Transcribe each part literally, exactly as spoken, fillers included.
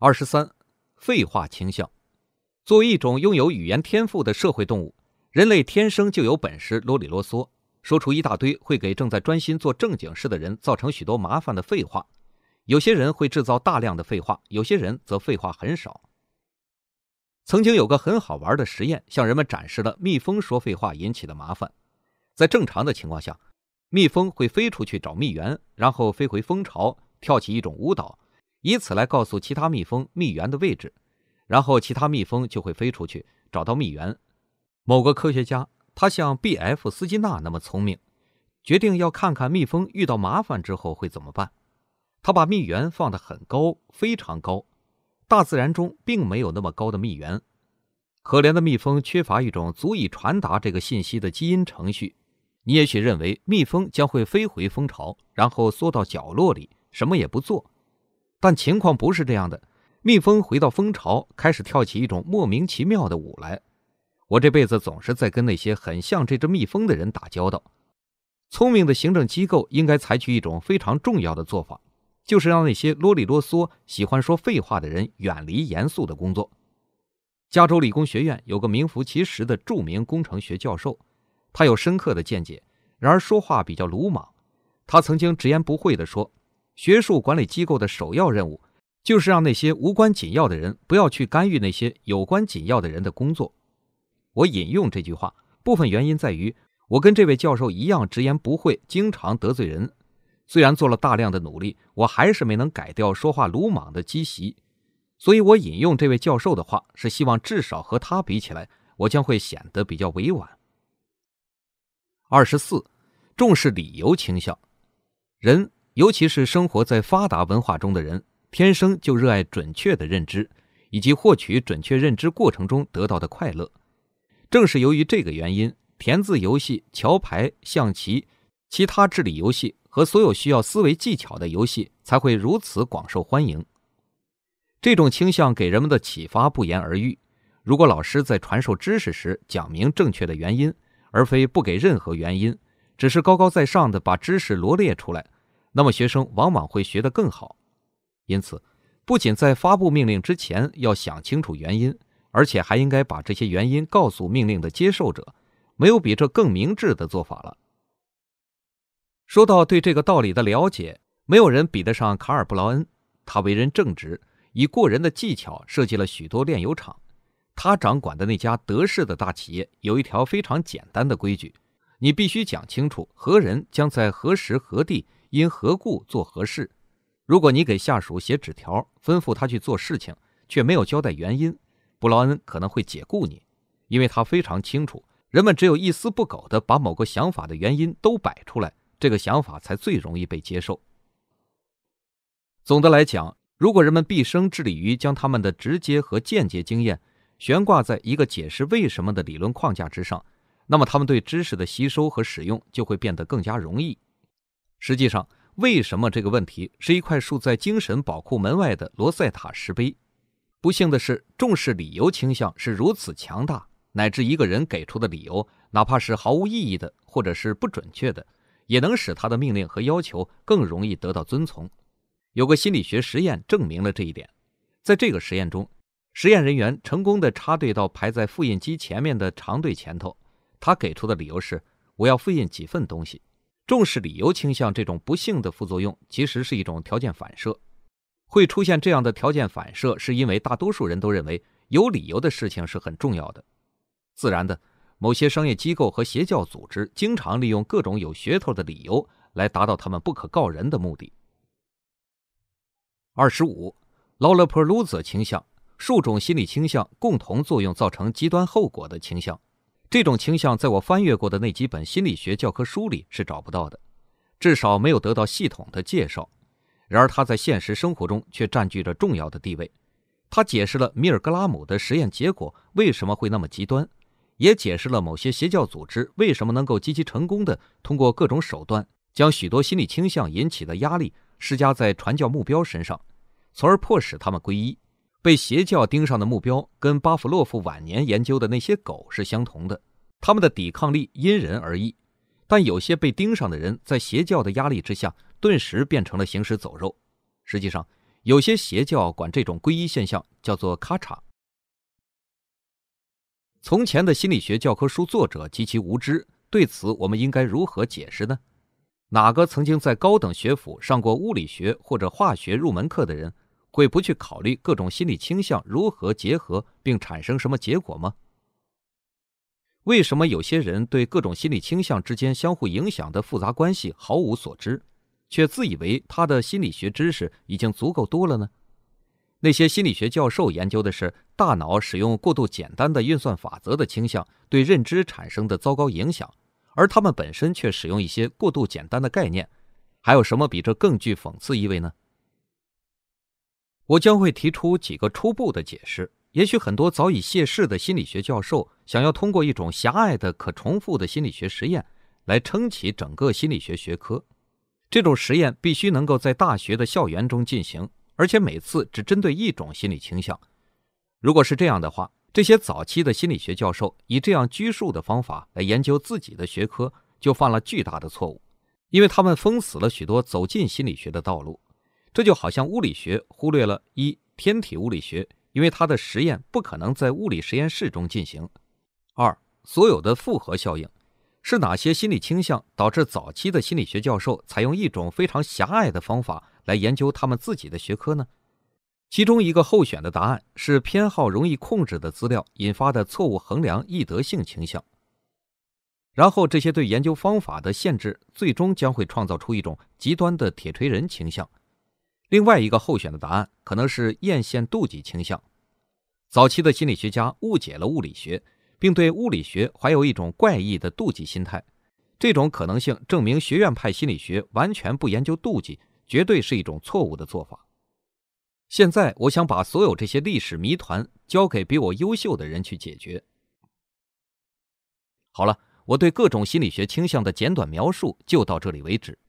二十三，废话倾向。作为一种拥有语言天赋的社会动物，人类天生就有本事啰里啰嗦，说出一大堆会给正在专心做正经事的人造成许多麻烦的废话。有些人会制造大量的废话，有些人则废话很少。曾经有个很好玩的实验，向人们展示了蜜蜂说废话引起的麻烦。在正常的情况下，蜜蜂会飞出去找蜜源，然后飞回蜂巢，跳起一种舞蹈，以此来告诉其他蜜蜂蜜源的位置，然后其他蜜蜂就会飞出去找到蜜源。某个科学家，他像 B F 斯金纳那么聪明，决定要看看蜜蜂遇到麻烦之后会怎么办。他把蜜源放得很高，非常高，大自然中并没有那么高的蜜源。可怜的蜜蜂缺乏一种足以传达这个信息的基因程序。你也许认为蜜蜂将会飞回蜂巢，然后缩到角落里，什么也不做。但情况不是这样的，蜜蜂回到蜂巢，开始跳起一种莫名其妙的舞来。我这辈子总是在跟那些很像这只蜜蜂的人打交道。聪明的行政机构应该采取一种非常重要的做法，就是让那些啰里啰嗦、喜欢说废话的人远离严肃的工作。加州理工学院有个名副其实的著名工程学教授，他有深刻的见解，然而说话比较鲁莽。他曾经直言不讳地说，学术管理机构的首要任务就是让那些无关紧要的人不要去干预那些有关紧要的人的工作。我引用这句话，部分原因在于我跟这位教授一样直言不讳，经常得罪人。虽然做了大量的努力，我还是没能改掉说话鲁莽的积习。所以我引用这位教授的话，是希望至少和他比起来，我将会显得比较委婉。二十四，重视理由倾向。人，尤其是生活在发达文化中的人，天生就热爱准确的认知，以及获取准确认知过程中得到的快乐。正是由于这个原因，填字游戏、桥牌、象棋、其他智力游戏和所有需要思维技巧的游戏才会如此广受欢迎。这种倾向给人们的启发不言而喻。如果老师在传授知识时讲明正确的原因，而非不给任何原因，只是高高在上的把知识罗列出来，那么学生往往会学得更好。因此，不仅在发布命令之前要想清楚原因，而且还应该把这些原因告诉命令的接受者，没有比这更明智的做法了。说到对这个道理的了解，没有人比得上卡尔·布劳恩。他为人正直，以过人的技巧设计了许多炼油厂。他掌管的那家德式的大企业有一条非常简单的规矩，你必须讲清楚何人将在何时何地因何故做何事。如果你给下属写纸条，吩咐他去做事情，却没有交代原因，布劳恩可能会解雇你，因为他非常清楚，人们只有一丝不苟地把某个想法的原因都摆出来，这个想法才最容易被接受。总的来讲，如果人们毕生致力于将他们的直接和间接经验悬挂在一个解释为什么的理论框架之上，那么他们对知识的吸收和使用就会变得更加容易。实际上，为什么这个问题是一块竖在精神宝库门外的罗塞塔石碑。不幸的是，重视理由倾向是如此强大，乃至一个人给出的理由，哪怕是毫无意义的或者是不准确的，也能使他的命令和要求更容易得到遵从。有个心理学实验证明了这一点。在这个实验中，实验人员成功地插队到排在复印机前面的长队前头，他给出的理由是，我要复印几份东西。重视理由倾向这种不幸的副作用其实是一种条件反射。会出现这样的条件反射，是因为大多数人都认为有理由的事情是很重要的。自然的，某些商业机构和邪教组织经常利用各种有噱头的理由来达到他们不可告人的目的。二十五，劳勒坡鲁泽倾向，数种心理倾向共同作用造成极端后果的倾向。这种倾向在我翻阅过的那几本心理学教科书里是找不到的，至少没有得到系统的介绍。然而它在现实生活中却占据着重要的地位。它解释了米尔格拉姆的实验结果为什么会那么极端，也解释了某些邪教组织为什么能够极其成功地通过各种手段将许多心理倾向引起的压力施加在传教目标身上，从而迫使他们皈依。被邪教盯上的目标跟巴甫洛夫晚年研究的那些狗是相同的，他们的抵抗力因人而异。但有些被盯上的人在邪教的压力之下顿时变成了行尸走肉。实际上， 有些邪教管这种皈依现象叫做咔嚓。从前的心理学教科书作者极其无知，对此我们应该如何解释呢？哪个曾经在高等学府上过物理学或者化学入门课的人，会不去考虑各种心理倾向如何结合并产生什么结果吗？为什么有些人对各种心理倾向之间相互影响的复杂关系毫无所知，却自以为他的心理学知识已经足够多了呢？那些心理学教授研究的是大脑使用过度简单的运算法则的倾向对认知产生的糟糕影响，而他们本身却使用一些过度简单的概念，还有什么比这更具讽刺意味呢？我将会提出几个初步的解释，也许很多早已谢世的心理学教授想要通过一种狭隘的可重复的心理学实验来撑起整个心理学学科。这种实验必须能够在大学的校园中进行，而且每次只针对一种心理倾向。如果是这样的话，这些早期的心理学教授以这样拘束的方法来研究自己的学科，就犯了巨大的错误，因为他们封死了许多走进心理学的道路。这就好像物理学忽略了一天体物理学，因为它的实验不可能在物理实验室中进行；二，所有的复合效应。是哪些心理倾向导致早期的心理学教授采用一种非常狭隘的方法来研究他们自己的学科呢？其中一个候选的答案是偏好容易控制的资料引发的错误衡量易得性倾向。然后这些对研究方法的限制最终将会创造出一种极端的铁锤人倾向。另外一个候选的答案可能是艳羡妒忌倾向。早期的心理学家误解了物理学，并对物理学怀有一种怪异的妒忌心态。这种可能性证明学院派心理学完全不研究妒忌，绝对是一种错误的做法。现在我想把所有这些历史谜团交给比我优秀的人去解决。好了，我对各种心理学倾向的简短描述就到这里为止。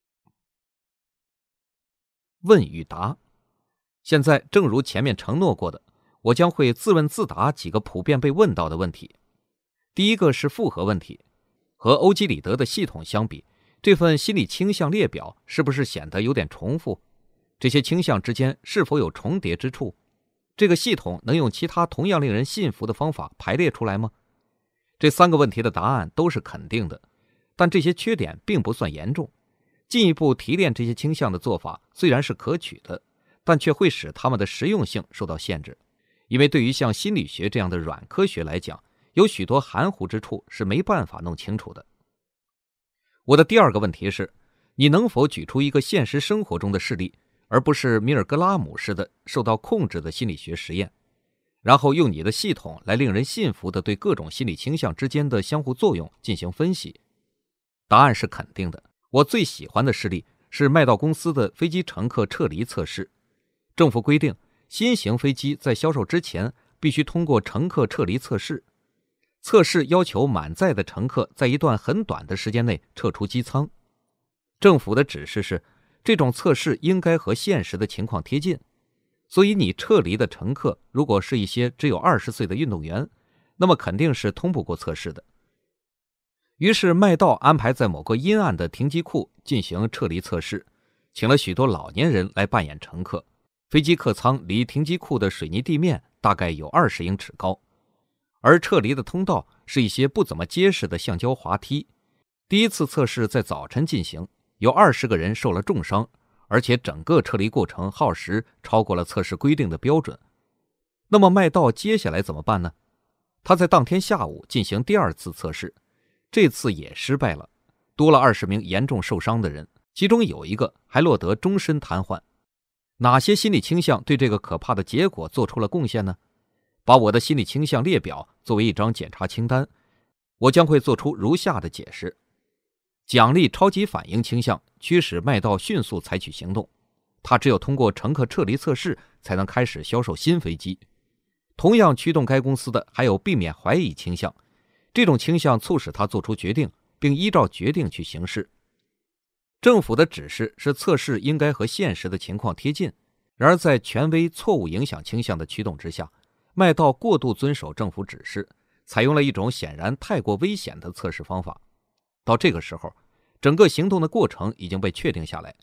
问与答。现在正如前面承诺过的，我将会自问自答几个普遍被问到的问题。第一个是复合问题，和欧几里得的系统相比，这份心理倾向列表是不是显得有点重复？这些倾向之间是否有重叠之处？这个系统能用其他同样令人信服的方法排列出来吗？这三个问题的答案都是肯定的，但这些缺点并不算严重。进一步提炼这些倾向的做法虽然是可取的，但却会使它们的实用性受到限制。因为对于像心理学这样的软科学来讲，有许多含糊之处是没办法弄清楚的。我的第二个问题是，你能否举出一个现实生活中的事例，而不是米尔格拉姆式的受到控制的心理学实验，然后用你的系统来令人信服地对各种心理倾向之间的相互作用进行分析？答案是肯定的。我最喜欢的事例是麦道公司的飞机乘客撤离测试。政府规定，新型飞机在销售之前必须通过乘客撤离测试。测试要求满载的乘客在一段很短的时间内撤出机舱。政府的指示是，这种测试应该和现实的情况贴近，所以你撤离的乘客如果是一些只有二十岁的运动员，那么肯定是通不过测试的。于是麦道安排在某个阴暗的停机库进行撤离测试，请了许多老年人来扮演乘客。飞机客舱离停机库的水泥地面大概有二十英尺高，而撤离的通道是一些不怎么结实的橡胶滑梯。第一次测试在早晨进行，有二十个人受了重伤，而且整个撤离过程耗时超过了测试规定的标准。那么麦道接下来怎么办呢？他在当天下午进行第二次测试，这次也失败了，多了二十名严重受伤的人，其中有一个还落得终身瘫痪。哪些心理倾向对这个可怕的结果做出了贡献呢？把我的心理倾向列表作为一张检查清单，我将会做出如下的解释。奖励超级反应倾向驱使麦道迅速采取行动，他只有通过乘客撤离测试才能开始销售新飞机。同样驱动该公司的还有避免怀疑倾向，这种倾向促使他做出决定，并依照决定去行事。政府的指示是测试应该和现实的情况贴近，然而在权威错误影响倾向的驱动之下，麦道过度遵守政府指示，采用了一种显然太过危险的测试方法。到这个时候，整个行动的过程已经被确定下来，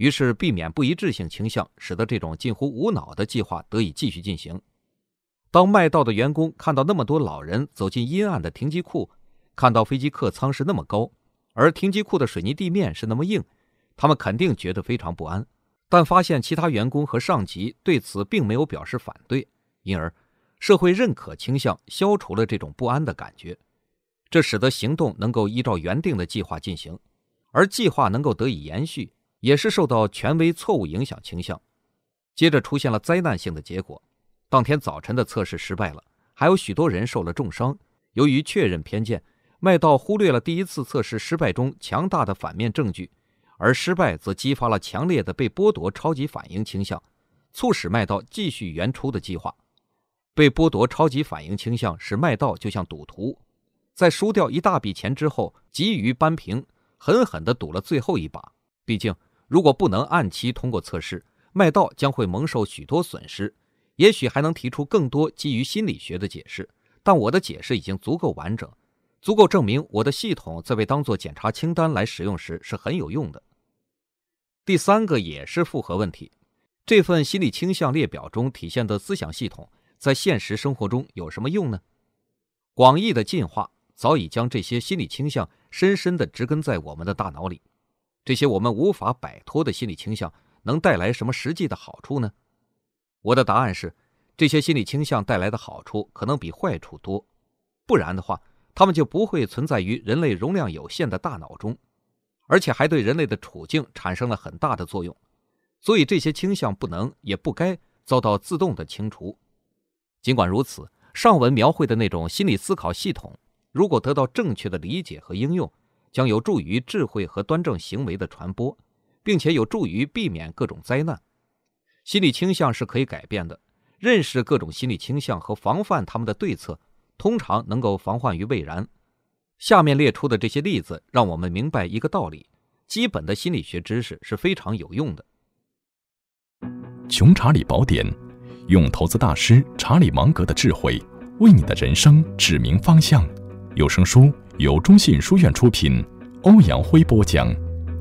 于是避免不一致性倾向，使得这种近乎无脑的计划得以继续进行。当麦道的员工看到那么多老人走进阴暗的停机库，看到飞机客舱是那么高，而停机库的水泥地面是那么硬，他们肯定觉得非常不安。但发现其他员工和上级对此并没有表示反对，因而社会认可倾向消除了这种不安的感觉，这使得行动能够依照原定的计划进行，而计划能够得以延续，也是受到权威错误影响倾向。接着出现了灾难性的结果，当天早晨的测试失败了，还有许多人受了重伤。由于确认偏见，麦道忽略了第一次测试失败中强大的反面证据，而失败则激发了强烈的被剥夺超级反应倾向，促使麦道继续原初的计划。被剥夺超级反应倾向使麦道就像赌徒，在输掉一大笔钱之后急于扳平，狠狠地赌了最后一把。毕竟如果不能按期通过测试，麦道将会蒙受许多损失，也许还能提出更多基于心理学的解释，但我的解释已经足够完整，足够证明我的系统在被当作检查清单来使用时是很有用的。第三个也是复合问题，这份心理倾向列表中体现的思想系统在现实生活中有什么用呢？广义的进化早已将这些心理倾向深深地植根在我们的大脑里，这些我们无法摆脱的心理倾向能带来什么实际的好处呢？我的答案是，这些心理倾向带来的好处可能比坏处多，不然的话，它们就不会存在于人类容量有限的大脑中，而且还对人类的处境产生了很大的作用。所以这些倾向不能也不该遭到自动的清除。尽管如此，上文描绘的那种心理思考系统，如果得到正确的理解和应用，将有助于智慧和端正行为的传播，并且有助于避免各种灾难。心理倾向是可以改变的，认识各种心理倾向和防范他们的对策，通常能够防患于未然。下面列出的这些例子让我们明白一个道理：基本的心理学知识是非常有用的。 穷查理宝典，用投资大师查理芒格的智慧，为你的人生指明方向。有声书由中信书院出品，欧阳辉播讲。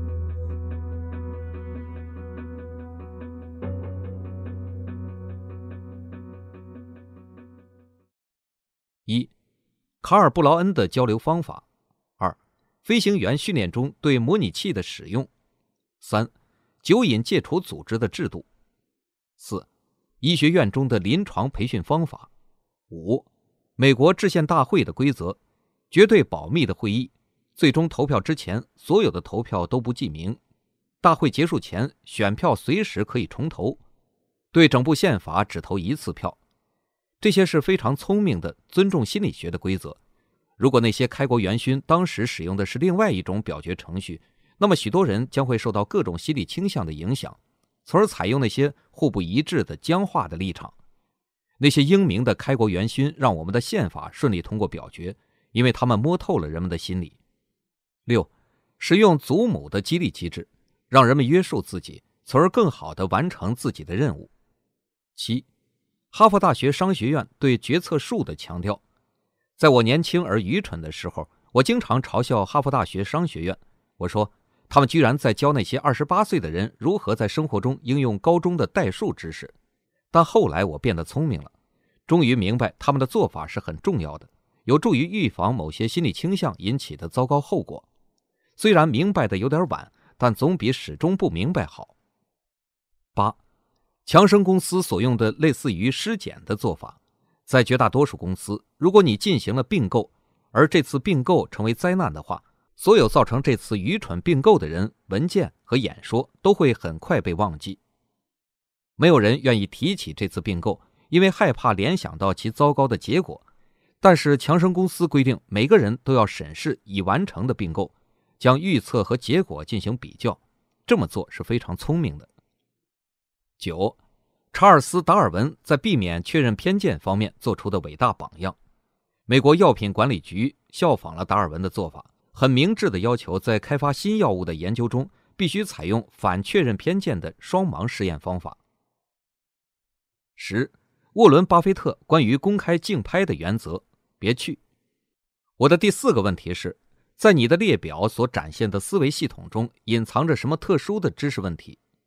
一、卡尔布劳恩的交流方法。二、飞行员训练中对模拟器的使用。三、酒瘾戒除组织的制度。四、医学院中的临床培训方法。五、美国制宪大会的规则，绝对保密的会议，最终投票之前所有的投票都不记名，大会结束前选票随时可以重投，对整部宪法只投一次票。这些是非常聪明的尊重心理学的规则。如果那些开国元勋当时使用的是另外一种表决程序，那么许多人将会受到各种心理倾向的影响，从而采用那些互不一致的僵化的立场。那些英明的开国元勋让我们的宪法顺利通过表决，因为他们摸透了人们的心理。六、使用祖母的激励机制，让人们约束自己，从而更好地完成自己的任务。七、哈佛大学商学院对决策术的强调。在我年轻而愚蠢的时候，我经常嘲笑哈佛大学商学院，我说他们居然在教那些二十八岁的人如何在生活中应用高中的代数知识。但后来我变得聪明了，终于明白他们的做法是很重要的，有助于预防某些心理倾向引起的糟糕后果。虽然明白的有点晚，但总比始终不明白好。八、强生公司所用的类似于尸检的做法。在绝大多数公司，如果你进行了并购，而这次并购成为灾难的话，所有造成这次愚蠢并购的人、文件和演说都会很快被忘记。没有人愿意提起这次并购，因为害怕联想到其糟糕的结果。但是强生公司规定每个人都要审视已完成的并购，将预测和结果进行比较，这么做是非常聪明的。九、查尔斯·达尔文在避免确认偏见方面做出的伟大榜样。美国药品管理局效仿了达尔文的做法，很明智地要求在开发新药物的研究中必须采用反确认偏见的双盲实验方法。十、沃伦·巴菲特关于公开竞拍的原则，别去。我的第四个问题是，在你的列表所展现的思维系统中隐藏着什么特殊的知识问题？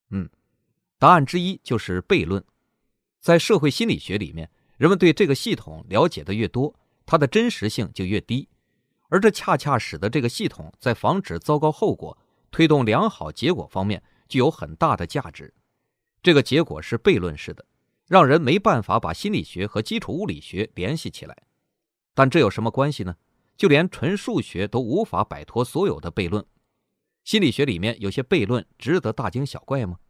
嗯，答案之一就是悖论。在社会心理学里面，人们对这个系统了解的越多，它的真实性就越低，而这恰恰使得这个系统在防止糟糕后果、推动良好结果方面具有很大的价值。这个结果是悖论式的，让人没办法把心理学和基础物理学联系起来。但这有什么关系呢？就连纯数学都无法摆脱所有的悖论。心理学里面有些悖论值得大惊小怪吗？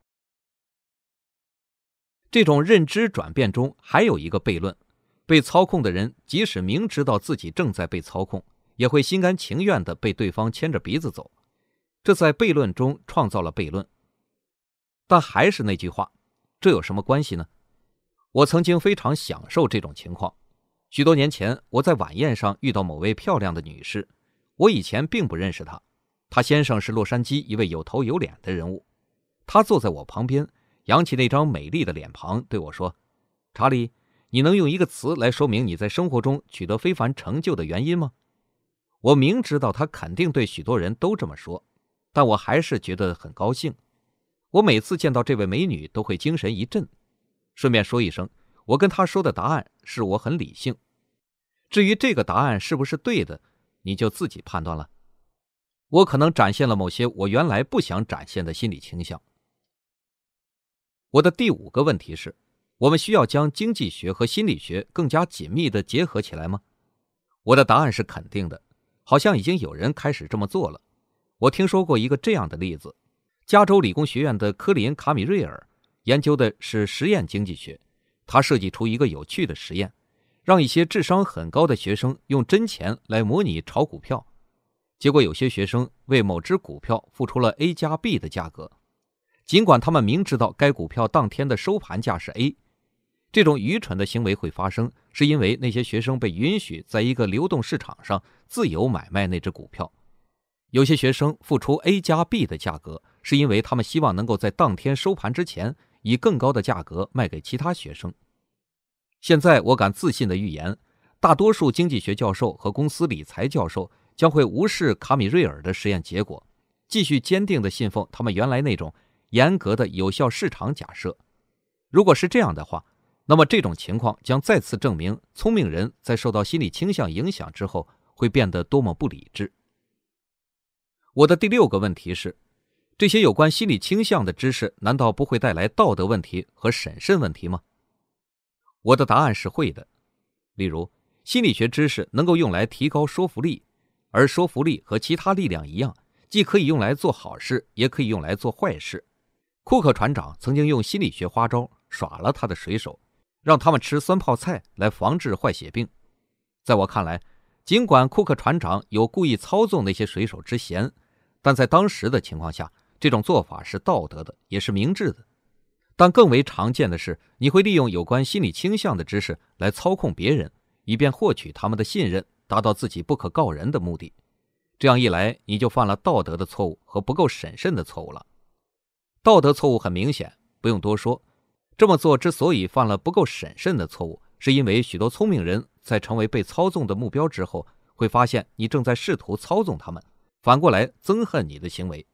这种认知转变中还有一个悖论，被操控的人即使明知道自己正在被操控，也会心甘情愿地被对方牵着鼻子走。这在悖论中创造了悖论。但还是那句话，这有什么关系呢？我曾经非常享受这种情况。许多年前，我在晚宴上遇到某位漂亮的女士，我以前并不认识她。她先生是洛杉矶一位有头有脸的人物。她坐在我旁边，扬起那张美丽的脸庞对我说：查理，你能用一个词来说明你在生活中取得非凡成就的原因吗？我明知道她肯定对许多人都这么说，但我还是觉得很高兴。我每次见到这位美女都会精神一振。顺便说一声，我跟她说的答案是我很理性。至于这个答案是不是对的，你就自己判断了。我可能展现了某些我原来不想展现的心理倾向。我的第五个问题是，我们需要将经济学和心理学更加紧密地结合起来吗？我的答案是肯定的，好像已经有人开始这么做了。我听说过一个这样的例子，加州理工学院的科林·卡米瑞尔研究的是实验经济学，他设计出一个有趣的实验，让一些智商很高的学生用真钱来模拟炒股票。结果有些学生为某只股票付出了 A 加 B 的价格，尽管他们明知道该股票当天的收盘价是 A。 这种愚蠢的行为会发生，是因为那些学生被允许在一个流动市场上自由买卖那只股票。有些学生付出 A 加 B 的价格，是因为他们希望能够在当天收盘之前以更高的价格卖给其他学生。现在我敢自信地预言，大多数经济学教授和公司理财教授将会无视卡米瑞尔的实验结果，继续坚定地信奉他们原来那种严格的有效市场假设。如果是这样的话，那么这种情况将再次证明聪明人在受到心理倾向影响之后会变得多么不理智。我的第六个问题是，这些有关心理倾向的知识难道不会带来道德问题和审慎问题吗？我的答案是会的。例如，心理学知识能够用来提高说服力，而说服力和其他力量一样，既可以用来做好事，也可以用来做坏事。库克船长曾经用心理学花招耍了他的水手，让他们吃酸泡菜来防治坏血病。在我看来，尽管库克船长有故意操纵那些水手之嫌，但在当时的情况下，这种做法是道德的，也是明智的。但更为常见的是，你会利用有关心理倾向的知识来操控别人，以便获取他们的信任，达到自己不可告人的目的。这样一来，你就犯了道德的错误和不够审慎的错误了。道德错误很明显，不用多说。这么做之所以犯了不够审慎的错误，是因为许多聪明人在成为被操纵的目标之后，会发现你正在试图操纵他们，反过来憎恨你的行为。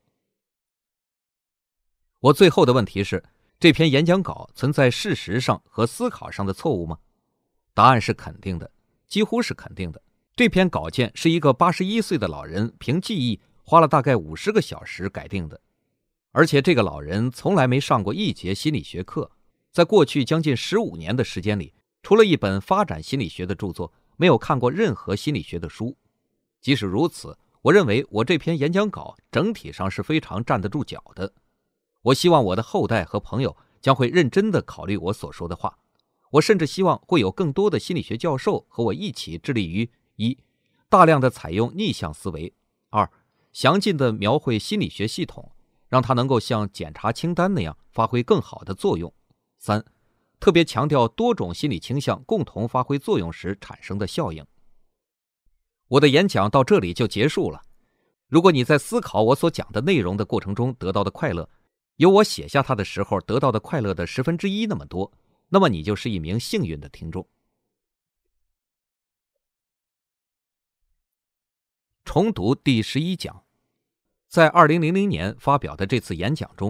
我最后的问题是，这篇演讲稿存在事实上和思考上的错误吗？答案是肯定的，几乎是肯定的。这篇稿件是一个八十一岁的老人凭记忆花了大概五十个小时改定的，而且这个老人从来没上过一节心理学课，在过去将近十五年的时间里，除了一本发展心理学的著作，没有看过任何心理学的书。即使如此，我认为我这篇演讲稿整体上是非常站得住脚的。我希望我的后代和朋友将会认真地考虑我所说的话。我甚至希望会有更多的心理学教授和我一起致力于：一、大量的采用逆向思维；二、详尽地描绘心理学系统，让它能够像检查清单那样发挥更好的作用；三、特别强调多种心理倾向共同发挥作用时产生的效应。我的演讲到这里就结束了。如果你在思考我所讲的内容的过程中得到的快乐，有我写下它的时候得到的快乐的十分之一那么多，那么你就是一名幸运的听众。重读第十一讲。在二零零零年发表的这次演讲中，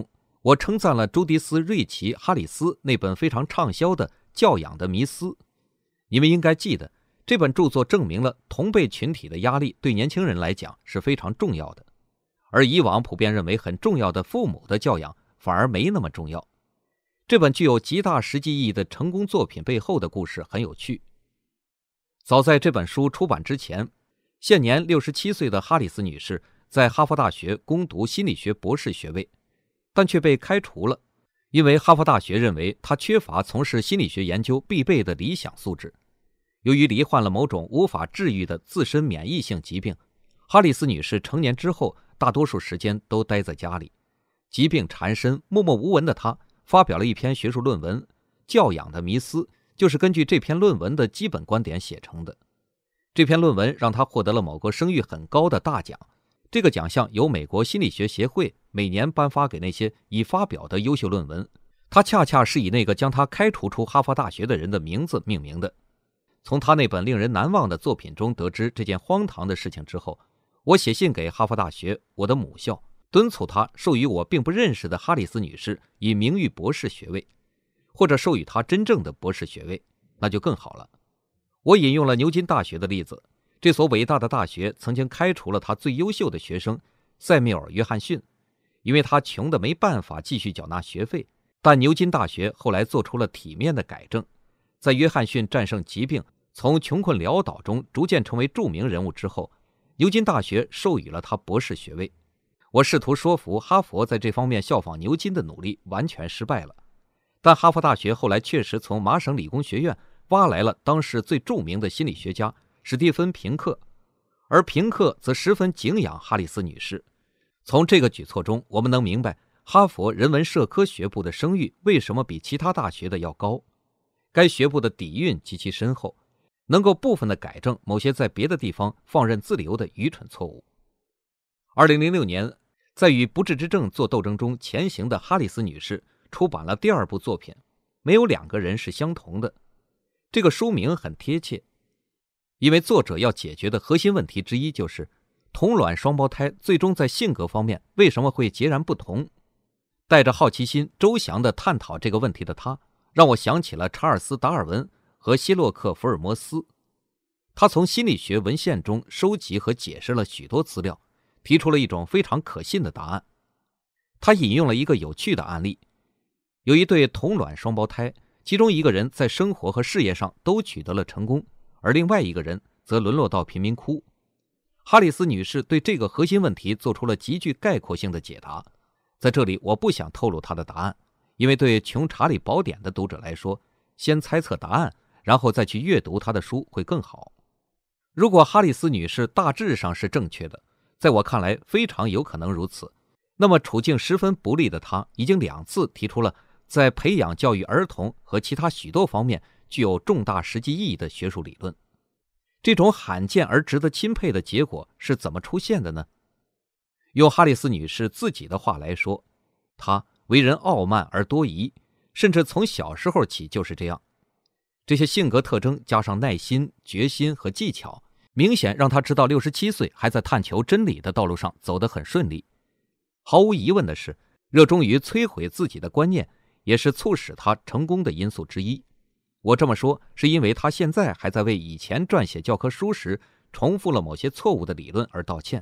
我称赞了朱迪斯·瑞奇·哈里斯那本非常畅销的《教养的迷思》。你们应该记得，这本著作证明了同辈群体的压力对年轻人来讲是非常重要的，而以往普遍认为很重要的父母的教养反而没那么重要。这本具有极大实际意义的成功作品背后的故事很有趣。早在这本书出版之前，现年六十七岁的哈里斯女士在哈佛大学攻读心理学博士学位，但却被开除了，因为哈佛大学认为她缺乏从事心理学研究必备的理想素质。由于罹患了某种无法治愈的自身免疫性疾病，哈里斯女士成年之后大多数时间都待在家里。疾病缠身、默默无闻的她发表了一篇学术论文《教养的迷思》，就是根据这篇论文的基本观点写成的。这篇论文让她获得了某个声誉很高的大奖，这个奖项由美国心理学协会每年颁发给那些已发表的优秀论文，它恰恰是以那个将她开除出哈佛大学的人的名字命名的。从他那本令人难忘的作品中得知这件荒唐的事情之后，我写信给哈佛大学，我的母校，敦促他授予我并不认识的哈里斯女士以名誉博士学位，或者授予她真正的博士学位，那就更好了。我引用了牛津大学的例子，这所伟大的大学曾经开除了他最优秀的学生塞缪尔·约翰逊，因为他穷得没办法继续缴纳学费，但牛津大学后来做出了体面的改正，在约翰逊战胜疾病，从穷困潦倒中逐渐成为著名人物之后，牛津大学授予了他博士学位。我试图说服哈佛在这方面效仿牛津的努力完全失败了，但哈佛大学后来确实从麻省理工学院挖来了当时最著名的心理学家史蒂芬·平克，而平克则十分敬仰哈里斯女士。从这个举措中，我们能明白哈佛人文社科学部的声誉为什么比其他大学的要高。该学部的底蕴极其深厚，能够部分的改正某些在别的地方放任自流的愚蠢错误。二零零六年，在与不治之症做斗争中前行的哈里斯女士出版了第二部作品，没有两个人是相同的。这个书名很贴切，因为作者要解决的核心问题之一就是同卵双胞胎最终在性格方面为什么会截然不同。带着好奇心周详地探讨这个问题的他，让我想起了查尔斯·达尔文和希洛克·福尔摩斯。他从心理学文献中收集和解释了许多资料，提出了一种非常可信的答案。他引用了一个有趣的案例，有一对同卵双胞胎，其中一个人在生活和事业上都取得了成功，而另外一个人则沦落到贫民窟。哈里斯女士对这个核心问题做出了极具概括性的解答，在这里我不想透露她的答案，因为对穷查理宝典的读者来说，先猜测答案，然后再去阅读她的书会更好。如果哈里斯女士大致上是正确的，在我看来非常有可能如此，那么处境十分不利的她已经两次提出了在培养教育儿童和其他许多方面具有重大实际意义的学术理论。这种罕见而值得钦佩的结果是怎么出现的呢？用哈里斯女士自己的话来说，她为人傲慢而多疑，甚至从小时候起就是这样。这些性格特征加上耐心、决心和技巧，明显让她直到六十七岁还在探求真理的道路上走得很顺利。毫无疑问的是，热衷于摧毁自己的观念也是促使她成功的因素之一。我这么说是因为他现在还在为以前撰写教科书时重复了某些错误的理论而道歉。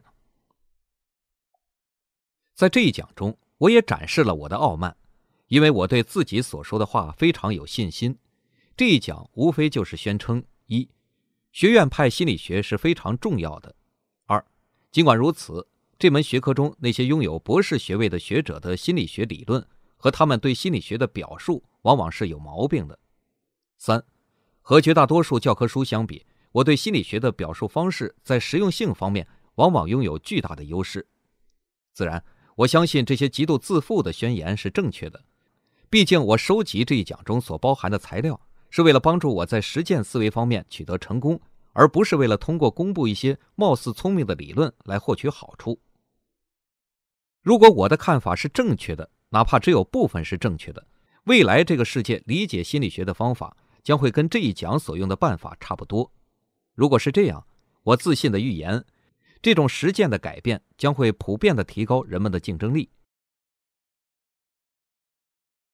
在这一讲中，我也展示了我的傲慢，因为我对自己所说的话非常有信心。这一讲无非就是宣称：一、学院派心理学是非常重要的；二、尽管如此，这门学科中那些拥有博士学位的学者的心理学理论和他们对心理学的表述往往是有毛病的。三、和绝大多数教科书相比，我对心理学的表述方式在实用性方面往往拥有巨大的优势。自然，我相信这些极度自负的宣言是正确的，毕竟我收集这一讲中所包含的材料是为了帮助我在实践思维方面取得成功，而不是为了通过公布一些貌似聪明的理论来获取好处。如果我的看法是正确的，哪怕只有部分是正确的，未来这个世界理解心理学的方法将会跟这一讲所用的办法差不多。如果是这样，我自信地预言，这种实践的改变将会普遍地提高人们的竞争力，